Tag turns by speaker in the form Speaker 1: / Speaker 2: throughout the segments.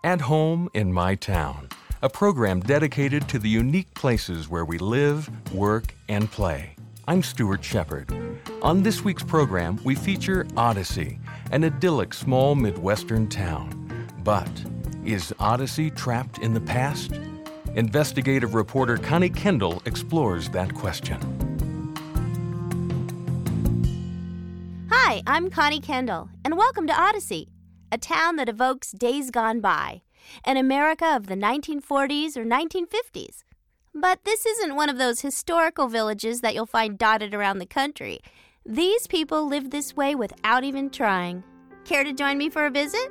Speaker 1: At Home in My Town, a program dedicated to the unique places where we live, work, and play. I'm Stuart Shepard. On this week's program, we feature Odyssey, an idyllic small Midwestern town. But is Odyssey trapped in the past? Investigative reporter Connie Kendall explores that question.
Speaker 2: Hi, I'm Connie Kendall, and welcome to Odyssey, a town that evokes days gone by, an America of the 1940s or 1950s. But this isn't one of those historical villages that you'll find dotted around the country. These people live this way without even trying. Care to join me for a visit?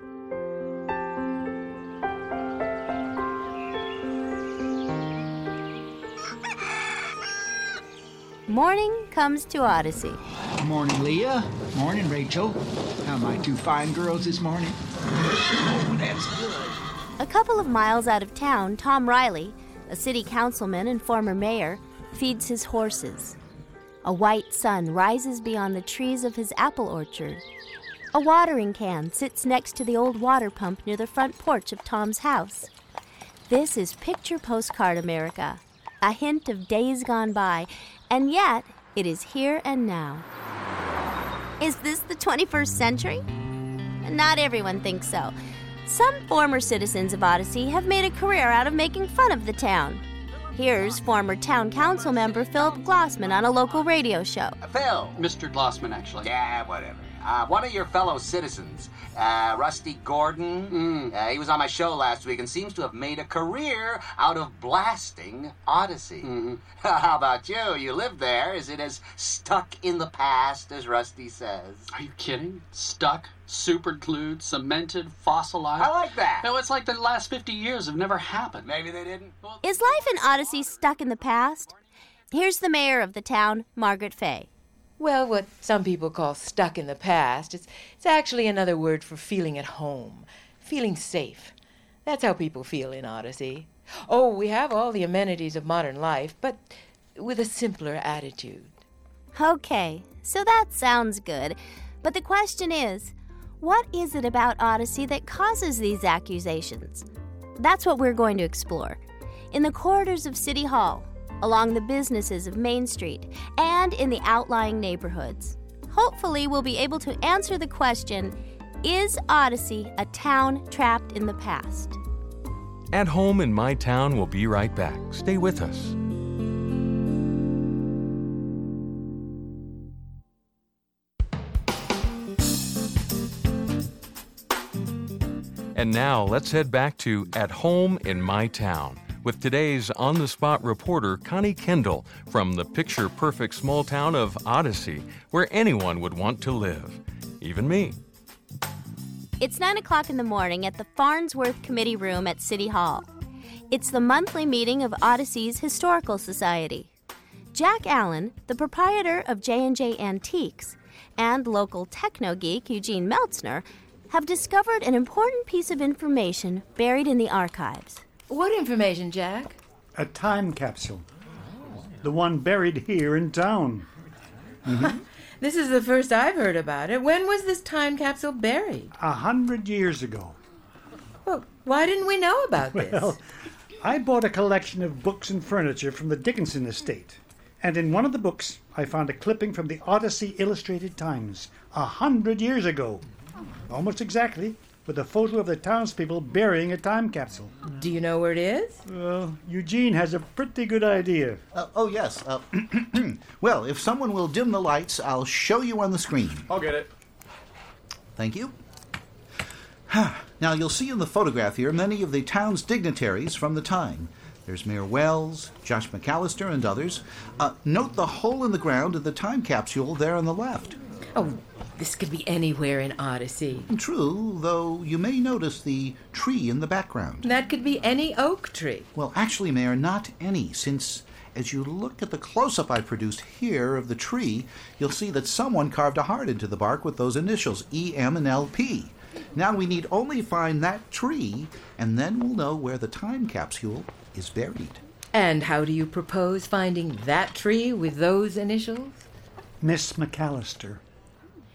Speaker 2: Morning comes to Odyssey.
Speaker 3: Morning, Leah. Morning, Rachel. How are my two fine girls this morning? Oh, that's good.
Speaker 2: A couple of miles out of town, Tom Riley, a city councilman and former mayor, feeds his horses. A white sun rises beyond the trees of his apple orchard. A watering can sits next to the old water pump near the front porch of Tom's house. This is picture postcard America, a hint of days gone by, and yet it is here and now. Is this the 21st century? Not everyone thinks so. Some former citizens of Odyssey have made a career out of making fun of the town. Here's former town council member Philip Glossman on a local radio show.
Speaker 4: Phil.
Speaker 5: Mr. Glossman, actually.
Speaker 4: Yeah, whatever. One of your fellow citizens, Rusty Gordon, he was on my show last week and seems to have made a career out of blasting Odyssey.
Speaker 5: Mm-hmm.
Speaker 4: How about you? You live there. Is it as stuck in the past as Rusty says?
Speaker 5: Are you kidding? Stuck, superglued, cemented, fossilized.
Speaker 4: I like that.
Speaker 5: No, it's like the last 50 years have never happened.
Speaker 4: Maybe they didn't.
Speaker 2: Is life in Odyssey stuck in the past? Here's the mayor of the town, Margaret Fay.
Speaker 6: Well, what some people call stuck in the past, it's actually another word for feeling at home, feeling safe. That's how people feel in Odyssey. Oh, we have all the amenities of modern life, but with a simpler attitude.
Speaker 2: Okay, so that sounds good. But the question is, what is it about Odyssey that causes these accusations? That's what we're going to explore. In the corridors of City Hall, along the businesses of Main Street, and in the outlying neighborhoods. Hopefully, we'll be able to answer the question, is Odyssey a town trapped in the past?
Speaker 1: At Home in My Town will be right back. Stay with us. And now, let's head back to At Home in My Town with today's on-the-spot reporter, Connie Kendall, from the picture-perfect small town of Odyssey, where anyone would want to live, even me.
Speaker 2: It's 9 o'clock in the morning at the Farnsworth Committee Room at City Hall. It's the monthly meeting of Odyssey's Historical Society. Jack Allen, the proprietor of J&J Antiques, and local techno-geek Eugene Meltzner have discovered an important piece of information buried in the archives.
Speaker 6: What information, Jack?
Speaker 7: A time capsule. The one buried here in town. Mm-hmm.
Speaker 6: This is the first I've heard about it. When was this time capsule buried?
Speaker 7: 100 years ago.
Speaker 6: Well, why didn't we know about this?
Speaker 7: Well, I bought a collection of books and furniture from the Dickinson estate. And in one of the books, I found a clipping from the Odyssey Illustrated Times 100 years ago. Almost exactly, with a photo of the townspeople burying a time capsule.
Speaker 6: Do you know where it is?
Speaker 7: Well, Eugene has a pretty good idea.
Speaker 8: Yes. Well, if someone will dim the lights, I'll show you on the screen.
Speaker 9: I'll get it.
Speaker 8: Thank you. Now, you'll see in the photograph here many of the town's dignitaries from the time. There's Mayor Wells, Josh McAllister, and others. Note the hole in the ground of the time capsule there on the left.
Speaker 6: Oh, this could be anywhere in Odyssey.
Speaker 8: True, though you may notice the tree in the background.
Speaker 6: That could be any oak tree.
Speaker 8: Well, actually, Mayor, not any, since as you look at the close-up I produced here of the tree, you'll see that someone carved a heart into the bark with those initials, E-M and L-P. Now we need only find that tree, and then we'll know where the time capsule is buried.
Speaker 6: And how do you propose finding that tree with those initials?
Speaker 7: Miss McAllister.
Speaker 2: Eleanor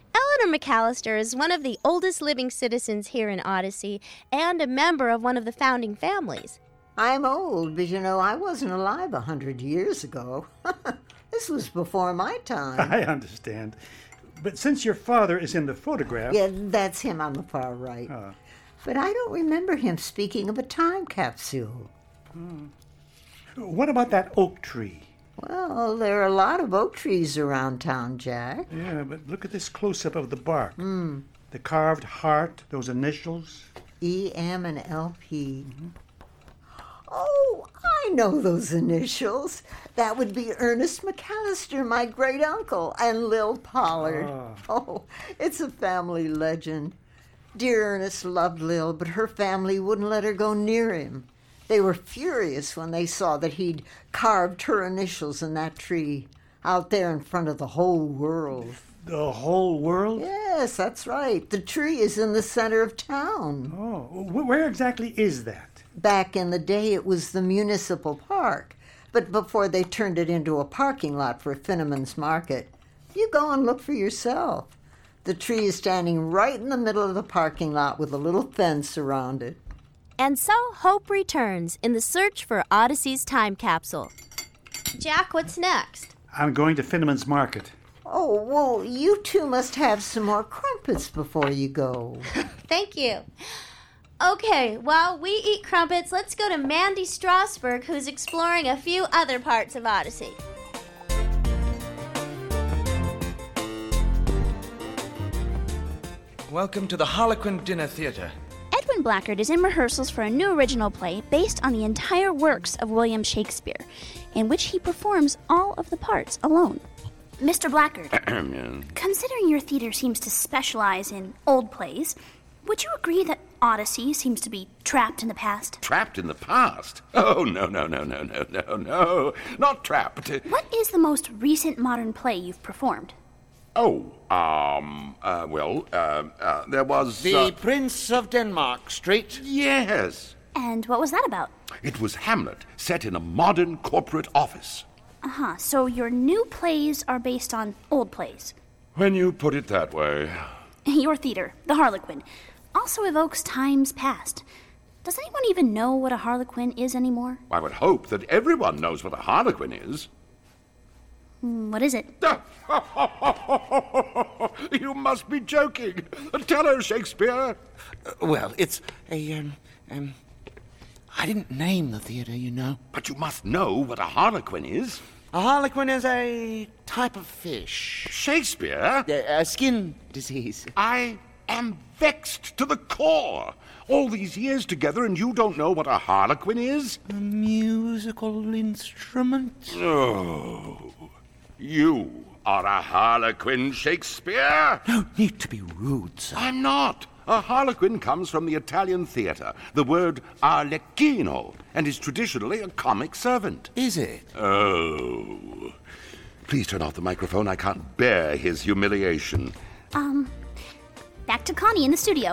Speaker 2: McAllister is one of the oldest living citizens here in Odyssey and a member of one of the founding families.
Speaker 9: I'm old, but I wasn't alive 100 years ago. This was before my time.
Speaker 7: I understand. But since your father is in the photograph...
Speaker 9: Yeah, that's him on the far right. But I don't remember him speaking of a time capsule.
Speaker 7: What about that oak tree?
Speaker 9: Well, there are a lot of oak trees around town, Jack.
Speaker 7: Yeah, but look at this close-up of the bark. The carved heart, those initials.
Speaker 9: E.M. and L.P. Oh, I know those initials. That would be Ernest McAllister, my great-uncle, and Lil Pollard. Oh, it's a family legend. Dear Ernest loved Lil, but her family wouldn't let her go near him. They were furious when they saw that he'd carved her initials in that tree out there in front of the whole world.
Speaker 7: The whole world?
Speaker 9: Yes, that's right. The tree is in the center of town.
Speaker 7: Oh, where exactly is that?
Speaker 9: Back in the day, it was the municipal park, but before they turned it into a parking lot for Finneman's Market. You go and look for yourself. The tree is standing right in the middle of the parking lot with a little fence around it.
Speaker 2: And so hope returns in the search for Odyssey's time capsule. Jack, what's next?
Speaker 7: I'm going to Finneman's Market.
Speaker 9: Oh, well, you two must have some more crumpets before you go.
Speaker 2: Thank you. Okay, while we eat crumpets, let's go to Mandy Strasberg, who's exploring a few other parts of Odyssey.
Speaker 10: Welcome to the Harlequin Dinner Theatre.
Speaker 11: Edwin Blackard is in rehearsals for a new original play based on the entire works of William Shakespeare, in which he performs all of the parts alone. Mr. Blackard, considering your theater seems to specialize in old plays, would you agree that Odyssey seems to be trapped in the past?
Speaker 12: Trapped in the past? Oh, no. Not trapped.
Speaker 11: What is the most recent modern play you've performed?
Speaker 12: Oh, there was...
Speaker 10: The Prince of Denmark Street?
Speaker 12: Yes.
Speaker 11: And what was that about?
Speaker 12: It was Hamlet, set in a modern corporate office.
Speaker 11: So your new plays are based on old plays?
Speaker 12: When you put it that way.
Speaker 11: Your theater, the Harlequin, also evokes times past. Does anyone even know what a Harlequin is anymore?
Speaker 12: I would hope that everyone knows what a Harlequin is.
Speaker 11: What is it?
Speaker 12: You must be joking. Tell her, Shakespeare.
Speaker 10: Well, it's a, I didn't name the theater, you know.
Speaker 12: But you must know what a Harlequin is.
Speaker 10: A Harlequin is a type of fish.
Speaker 12: Shakespeare?
Speaker 10: A skin disease.
Speaker 12: I am vexed to the core. All these years together and you don't know what a Harlequin is?
Speaker 10: A musical instrument?
Speaker 12: Oh, you are a Harlequin, Shakespeare.
Speaker 10: No need to be rude, sir.
Speaker 12: I'm not. A Harlequin comes from the Italian theatre, the word arlecchino, and is traditionally a comic servant.
Speaker 10: Is it?
Speaker 12: Oh. Please turn off the microphone. I can't bear his humiliation.
Speaker 11: Back to Connie in the studio.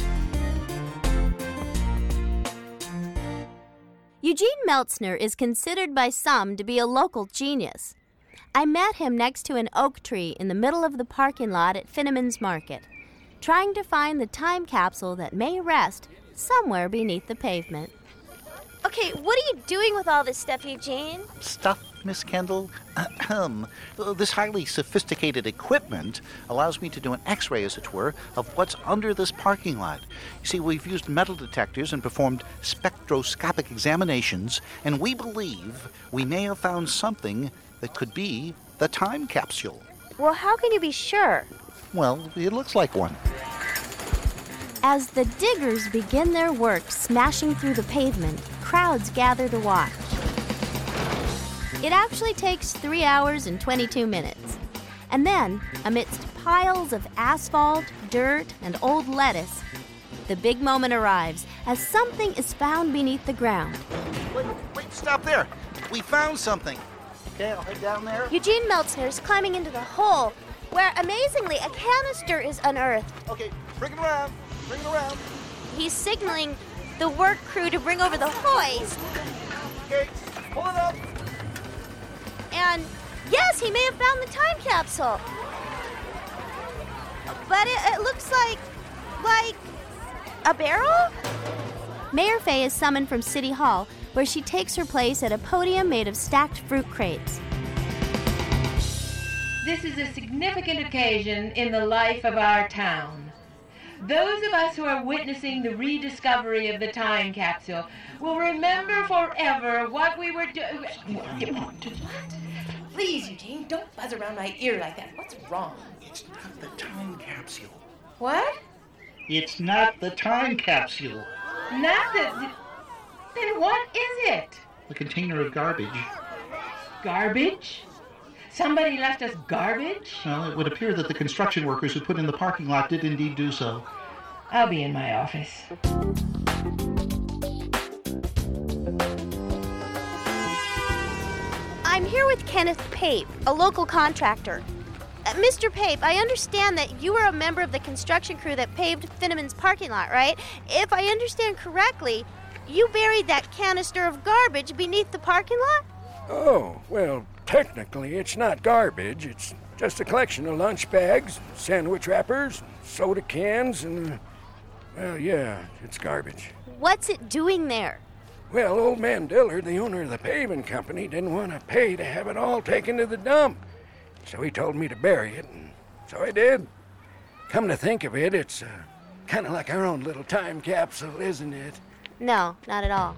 Speaker 2: Eugene Meltzner is considered by some to be a local genius. I met him next to an oak tree in the middle of the parking lot at Finneman's Market, trying to find the time capsule that may rest somewhere beneath the pavement.
Speaker 13: Okay, what are you doing with all this stuff, Eugene?
Speaker 8: Stuff, Miss Kendall? This highly sophisticated equipment allows me to do an X-ray, as it were, of what's under this parking lot. You see, we've used metal detectors and performed spectroscopic examinations, and we believe we may have found something that could be the time capsule.
Speaker 13: Well, how can you be sure?
Speaker 8: Well, it looks like one.
Speaker 2: As the diggers begin their work smashing through the pavement, crowds gather to watch. It actually takes 3 hours and 22 minutes. And then, amidst piles of asphalt, dirt, and old lettuce, the big moment arrives as something is found beneath the ground.
Speaker 8: Wait, stop there. We found something. Okay, I'll head down there.
Speaker 13: Eugene Meltzner is climbing into the hole, where, amazingly, a canister is unearthed.
Speaker 8: Okay, bring it around.
Speaker 13: He's signaling the work crew to bring over the hoist.
Speaker 8: Okay, pull it up.
Speaker 13: And, yes, he may have found the time capsule. but it looks like a barrel?
Speaker 2: Mayor Fay is summoned from City Hall, where she takes her place at a podium made of stacked fruit crates.
Speaker 6: This is a significant occasion in the life of our town. Those of us who are witnessing the rediscovery of the time capsule will remember forever what we were doing. What? Please, Eugene, don't buzz around my ear like that. What's wrong?
Speaker 8: It's not the time capsule.
Speaker 6: What?
Speaker 7: It's not the time capsule.
Speaker 6: Not the... Then what is it?
Speaker 8: A container of garbage.
Speaker 6: Garbage? Somebody left us garbage?
Speaker 8: Well, it would appear that the construction workers who put in the parking lot did indeed do so.
Speaker 6: I'll be in my office.
Speaker 13: I'm here with Kenneth Pape, a local contractor. Mr. Pape, I understand that you were a member of the construction crew that paved Finneman's parking lot, right? If I understand correctly, you buried that canister of garbage beneath the parking lot?
Speaker 14: Oh, well, technically it's not garbage. It's just a collection of lunch bags, sandwich wrappers, soda cans, and, well, yeah, it's garbage.
Speaker 13: What's it doing there?
Speaker 14: Well, old man Dillard, the owner of the paving company, didn't want to pay to have it all taken to the dump. So he told me to bury it, and so I did. Come to think of it, it's kind of like our own little time capsule, isn't it?
Speaker 13: No, not at all.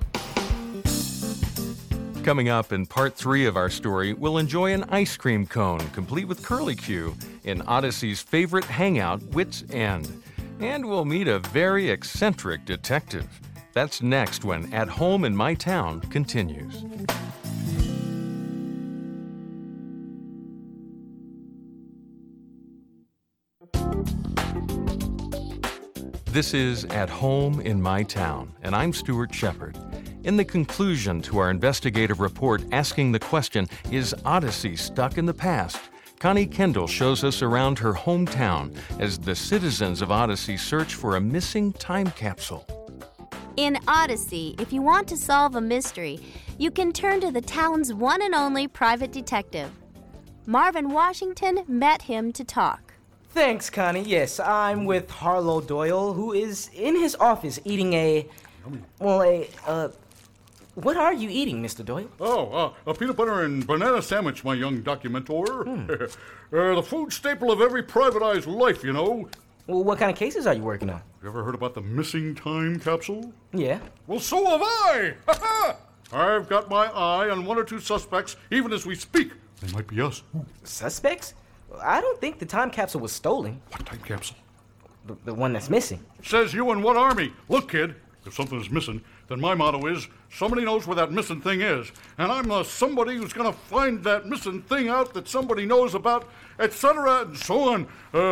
Speaker 1: Coming up in part 3 of our story, we'll enjoy an ice cream cone complete with curlicue in Odyssey's favorite hangout, Wits End. And we'll meet a very eccentric detective. That's next when At Home in My Town continues. This is At Home in My Town, and I'm Stuart Shepard. In the conclusion to our investigative report asking the question, is Odyssey stuck in the past? Connie Kendall shows us around her hometown as the citizens of Odyssey search for a missing time capsule.
Speaker 2: In Odyssey, if you want to solve a mystery, you can turn to the town's one and only private detective. Marvin Washington met him to talk.
Speaker 15: Thanks, Connie. Yes, I'm with Harlow Doyle, who is in his office eating what are you eating, Mr. Doyle?
Speaker 16: A peanut butter and banana sandwich, my young documentor. The food staple of every private eye's life, you know.
Speaker 15: Well, what kind of cases are you working on?
Speaker 16: You ever heard about the missing time capsule?
Speaker 15: Yeah.
Speaker 16: Well, so have I! I've got my eye on 1 or 2 suspects, even as we speak. They might be us.
Speaker 15: Suspects? I don't think the time capsule was stolen.
Speaker 16: What time capsule?
Speaker 15: The one that's missing.
Speaker 16: Says you in what army? Look, kid, if something is missing, then my motto is, somebody knows where that missing thing is. And I'm somebody who's going to find that missing thing out that somebody knows about, etc., and so on.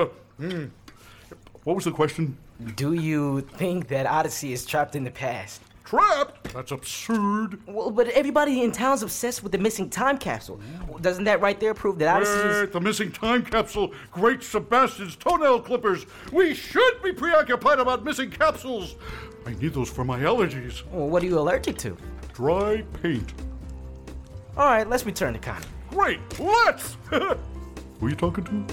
Speaker 16: What was the question?
Speaker 15: Do you think that Odyssey is trapped in the past?
Speaker 16: Trapped? That's absurd.
Speaker 15: Well, but everybody in town's obsessed with the missing time capsule. Doesn't that right there prove that Odyssey is...
Speaker 16: The missing time capsule. Great Sebastian's toenail clippers. We should be preoccupied about missing capsules. I need those for my allergies.
Speaker 15: Well, what are you allergic to?
Speaker 16: Dry paint.
Speaker 15: All right, let's return to Connie.
Speaker 16: Great, let's! Who are you talking to?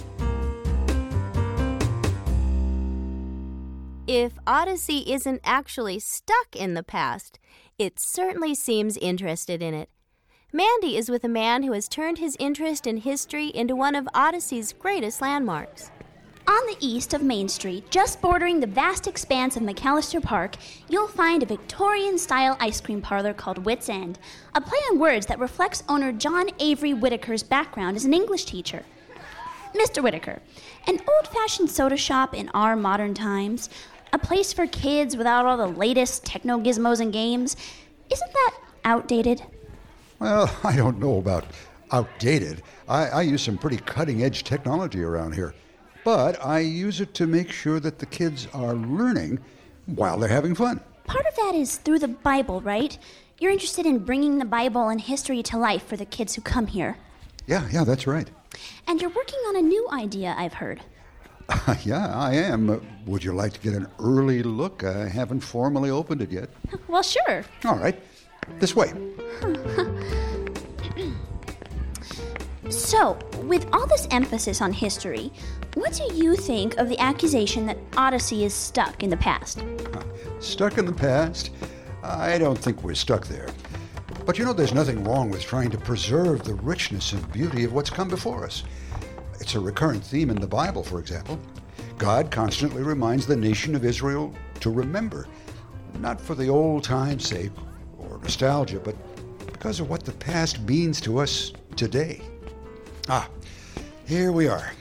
Speaker 2: If Odyssey isn't actually stuck in the past, it certainly seems interested in it. Mandy is with a man who has turned his interest in history into one of Odyssey's greatest landmarks.
Speaker 11: On the east of Main Street, just bordering the vast expanse of McAllister Park, you'll find a Victorian-style ice cream parlor called Wits End, a play on words that reflects owner John Avery Whitaker's background as an English teacher. Mr. Whitaker, an old-fashioned soda shop in our modern times, a place for kids without all the latest techno gizmos and games, isn't that outdated?
Speaker 17: Well, I don't know about outdated. I use some pretty cutting-edge technology around here. But I use it to make sure that the kids are learning while they're having fun.
Speaker 11: Part of that is through the Bible, right? You're interested in bringing the Bible and history to life for the kids who come here.
Speaker 17: Yeah, that's right.
Speaker 11: And you're working on a new idea, I've heard.
Speaker 17: Yeah, I am. Would you like to get an early look? I haven't formally opened it yet.
Speaker 11: Well, sure.
Speaker 17: All right. This way.
Speaker 11: So So, with all this emphasis on history, what do you think of the accusation that Odyssey is stuck in the past?
Speaker 17: Stuck in the past? I don't think we're stuck there. But you know, there's nothing wrong with trying to preserve the richness and beauty of what's come before us. It's a recurrent theme in the Bible, for example. God constantly reminds the nation of Israel to remember, not for the old time's sake or nostalgia, but because of what the past means to us today. Here we are.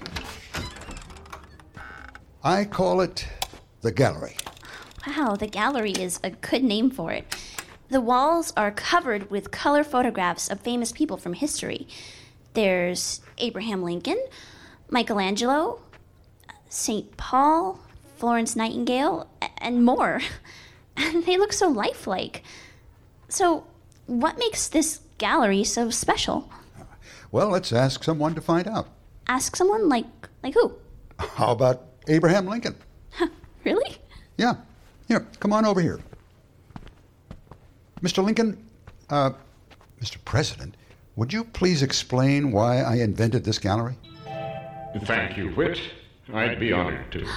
Speaker 17: I call it the gallery.
Speaker 11: Wow, the gallery is a good name for it. The walls are covered with color photographs of famous people from history. There's Abraham Lincoln, Michelangelo, St. Paul, Florence Nightingale, and more. And they look so lifelike. So, what makes this gallery so special?
Speaker 17: Well, let's ask someone to find out.
Speaker 11: Ask someone? Like who?
Speaker 17: How about Abraham Lincoln?
Speaker 11: Really?
Speaker 17: Yeah. Here, come on over here. Mr. Lincoln, Mr. President, would you please explain why I invented this gallery?
Speaker 18: Thank you, Whit. I'd be honored to.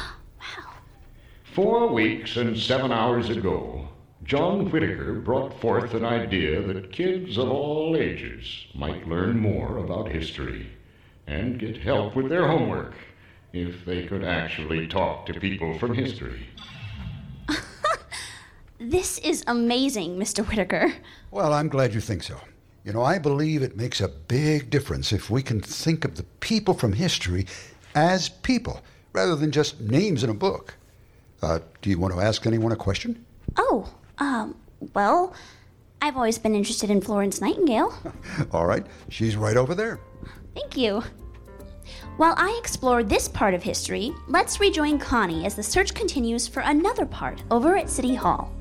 Speaker 18: 4 weeks and 7 hours ago, John Whitaker brought forth an idea that kids of all ages might learn more about history and get help with their homework if they could actually talk to people from history.
Speaker 11: This is amazing, Mr. Whitaker.
Speaker 17: Well, I'm glad you think so. You know, I believe it makes a big difference if we can think of the people from history as people, rather than just names in a book. Do you want to ask anyone a question?
Speaker 11: Well, I've always been interested in Florence Nightingale.
Speaker 17: All right, she's right over there.
Speaker 11: Thank you. While I explore this part of history, let's rejoin Connie as the search continues for another part over at City Hall.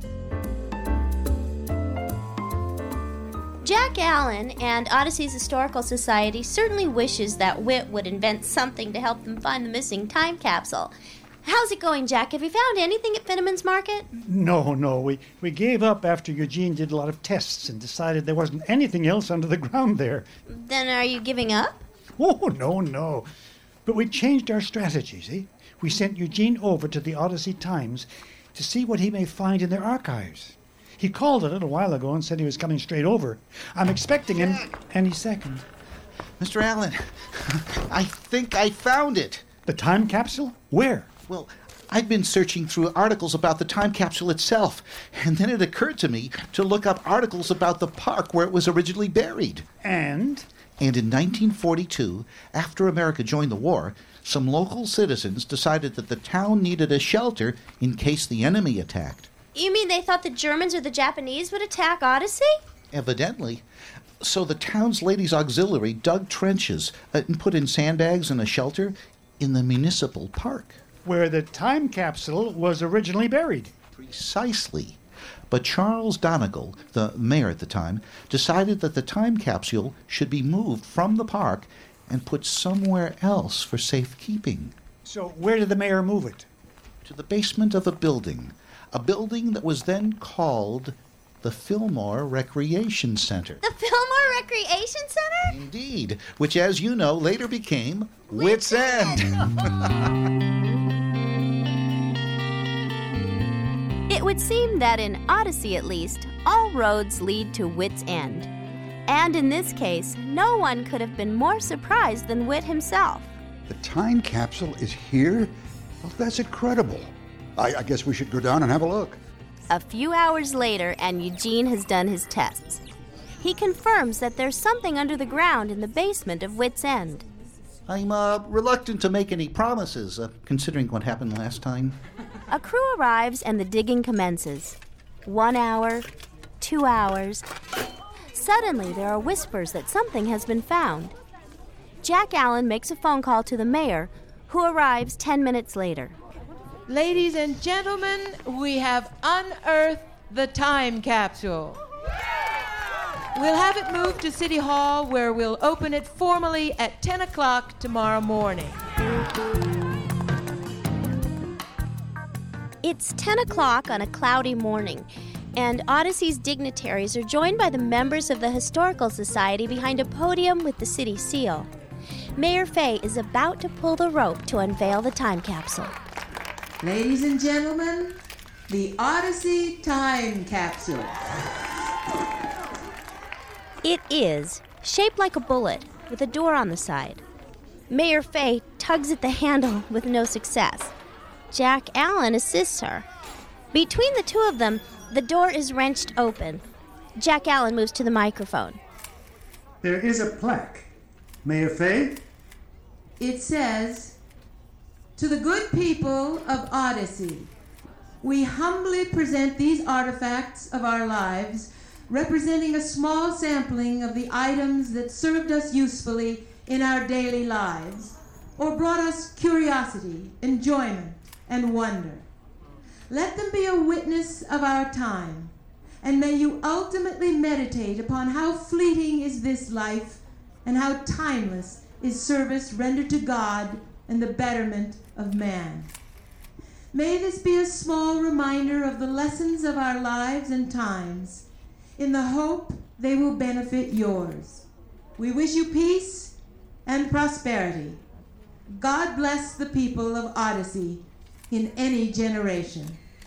Speaker 2: Jack Allen and Odyssey's Historical Society certainly wishes that Whit would invent something to help them find the missing time capsule. How's it going, Jack? Have you found anything at Finneman's Market?
Speaker 7: No. We gave up after Eugene did a lot of tests and decided there wasn't anything else under the ground there.
Speaker 2: Then are you giving up?
Speaker 7: Oh, no. But we changed our strategy, see? We sent Eugene over to the Odyssey Times to see what he may find in their archives. He called a little while ago and said he was coming straight over. I'm expecting him any second.
Speaker 8: Mr. Allen, I think I found it.
Speaker 7: The time capsule? Where?
Speaker 8: Well, I've been searching through articles about the time capsule itself, and then it occurred to me to look up articles about the park where it was originally buried.
Speaker 7: And
Speaker 8: in 1942, after America joined the war, some local citizens decided that the town needed a shelter in case the enemy attacked.
Speaker 2: You mean they thought the Germans or the Japanese would attack Odyssey?
Speaker 8: Evidently. So the town's ladies' auxiliary dug trenches and put in sandbags and a shelter in the municipal park.
Speaker 7: Where the time capsule was originally buried.
Speaker 8: Precisely. But Charles Donegal, the mayor at the time, decided that the time capsule should be moved from the park and put somewhere else for safekeeping.
Speaker 7: So where did the mayor move it?
Speaker 8: To the basement of a building that was then called the Fillmore Recreation Center.
Speaker 2: The Fillmore Recreation Center?
Speaker 8: Indeed, which, as you know, later became Whit's End.
Speaker 2: It would seem that in Odyssey, at least, all roads lead to Whit's End. And in this case, no one could have been more surprised than Whit himself.
Speaker 17: The time capsule is here? Well, that's incredible. I guess we should go down and have a look.
Speaker 2: A few hours later, and Eugene has done his tests. He confirms that there's something under the ground in the basement of Whit's End.
Speaker 8: I'm reluctant to make any promises, considering what happened last time.
Speaker 2: A crew arrives and the digging commences. 1 hour, 2 hours. Suddenly, there are whispers that something has been found. Jack Allen makes a phone call to the mayor, who arrives 10 minutes later.
Speaker 6: Ladies and gentlemen, we have unearthed the time capsule. We'll have it moved to City Hall, where we'll open it formally at 10 o'clock tomorrow morning.
Speaker 2: It's 10 o'clock on a cloudy morning, and Odyssey's dignitaries are joined by the members of the Historical Society behind a podium with the city seal. Mayor Fay is about to pull the rope to unveil the time capsule.
Speaker 19: Ladies and gentlemen, the Odyssey Time Capsule.
Speaker 2: It is shaped like a bullet with a door on the side. Mayor Fay tugs at the handle with no success. Jack Allen assists her. Between the two of them, the door is wrenched open. Jack Allen moves to the microphone.
Speaker 7: There is a plaque. Mayor Fay?
Speaker 19: It says, "To the good people of Odyssey, we humbly present these artifacts of our lives, representing a small sampling of the items that served us usefully in our daily lives, or brought us curiosity, enjoyment, and wonder. Let them be a witness of our time, and may you ultimately meditate upon how fleeting is this life, and how timeless is service rendered to God and the betterment of man. May this be a small reminder of the lessons of our lives and times, in the hope they will benefit yours. We wish you peace and prosperity. God bless the people of Odyssey in any generation."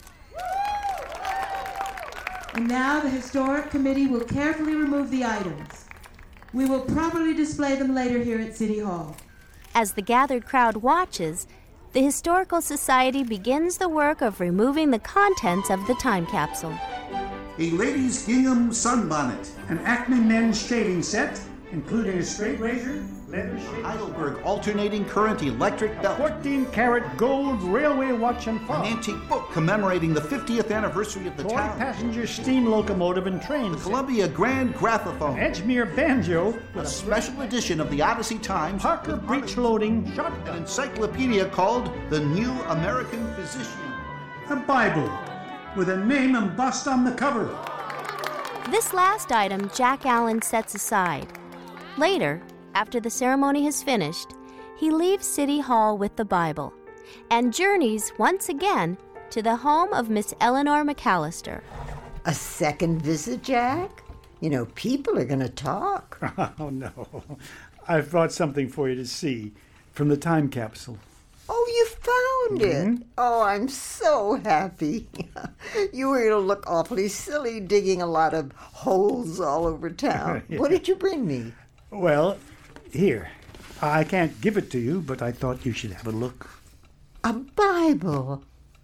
Speaker 19: And now the Historic Committee will carefully remove the items. We will properly display them later here at City Hall.
Speaker 2: As the gathered crowd watches, the Historical Society begins the work of removing the contents of the time capsule.
Speaker 7: A ladies' gingham sunbonnet, an Acme men's shaving set, including a straight razor, leather shave,
Speaker 8: Heidelberg alternating current electric belt,
Speaker 7: 14-karat gold railway watch and fob,
Speaker 8: an antique book commemorating the 50th anniversary of the
Speaker 7: toy
Speaker 8: town,
Speaker 7: passenger steam locomotive and train,
Speaker 8: the Columbia Grand Graphophone,
Speaker 7: Edgemere banjo,
Speaker 8: a special edition of the Odyssey Times,
Speaker 7: Parker breech-loading
Speaker 8: an
Speaker 7: shotgun,
Speaker 8: encyclopedia called The New American Physician,
Speaker 7: a Bible with a name embossed on the cover.
Speaker 2: This last item Jack Allen sets aside. Later, after the ceremony has finished, he leaves City Hall with the Bible and journeys once again to the home of Miss Eleanor McAllister.
Speaker 9: A second visit, Jack? You know, people are going to talk.
Speaker 7: Oh, no. I've brought something for you to see from the time capsule.
Speaker 9: Oh, you found it. Oh, I'm so happy. You were going to look awfully silly digging a lot of holes all over town.
Speaker 7: Yeah.
Speaker 9: What did you bring me?
Speaker 7: Well, here. I can't give it to you, but I thought you should have a look.
Speaker 9: A Bible.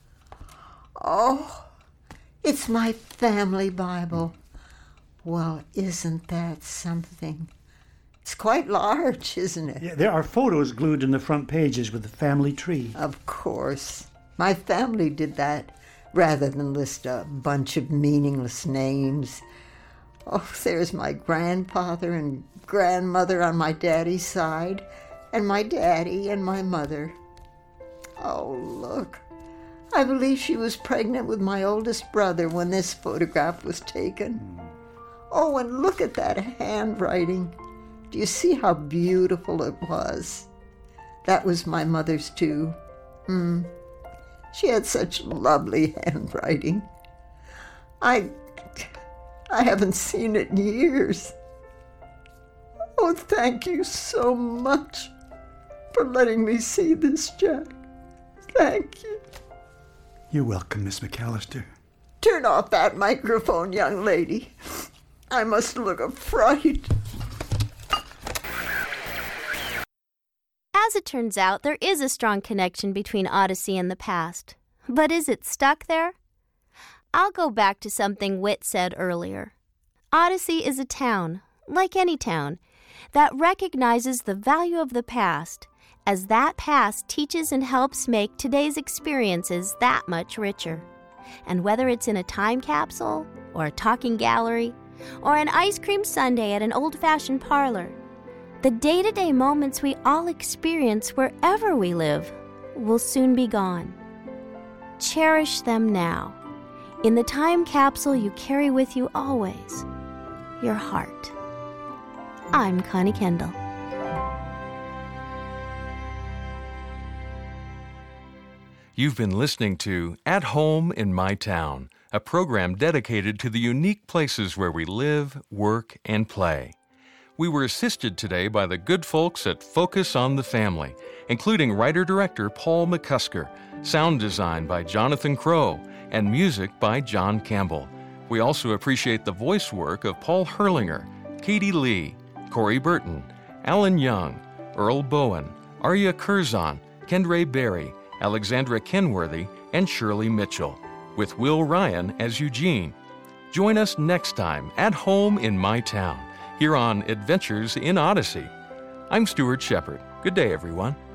Speaker 9: Oh, it's my family Bible. Well, isn't that something? It's quite large, isn't it?
Speaker 7: Yeah, there are photos glued in the front pages with the family tree.
Speaker 9: Of course. My family did that rather than list a bunch of meaningless names. Oh, there's my grandfather and grandmother on my daddy's side, and my daddy and my mother. Oh, look. I believe she was pregnant with my oldest brother when this photograph was taken. Oh, and look at that handwriting. Do you see how beautiful it was? That was my mother's, too. She had such lovely handwriting. I haven't seen it in years. Oh, thank you so much for letting me see this, Jack. Thank you.
Speaker 7: You're welcome, Miss McAllister.
Speaker 9: Turn off that microphone, young lady. I must look a fright.
Speaker 2: As it turns out, there is a strong connection between Odyssey and the past. But is it stuck there? I'll go back to something Whit said earlier. Odyssey is a town, like any town, that recognizes the value of the past, as that past teaches and helps make today's experiences that much richer. And whether it's in a time capsule, or a talking gallery, or an ice cream sundae at an old-fashioned parlor, the day-to-day moments we all experience wherever we live will soon be gone. Cherish them now, in the time capsule you carry with you always, your heart. I'm Connie Kendall.
Speaker 1: You've been listening to At Home in My Town, a program dedicated to the unique places where we live, work, and play. We were assisted today by the good folks at Focus on the Family, including writer-director Paul McCusker, sound design by Jonathan Crow, and music by John Campbell. We also appreciate the voice work of Paul Herlinger, Katie Lee, Corey Burton, Alan Young, Earl Bowen, Arya Curzon, Kendre Berry, Alexandra Kenworthy, and Shirley Mitchell, with Will Ryan as Eugene. Join us next time at home in my town, here on Adventures in Odyssey. I'm Stuart Shepard. Good day, everyone.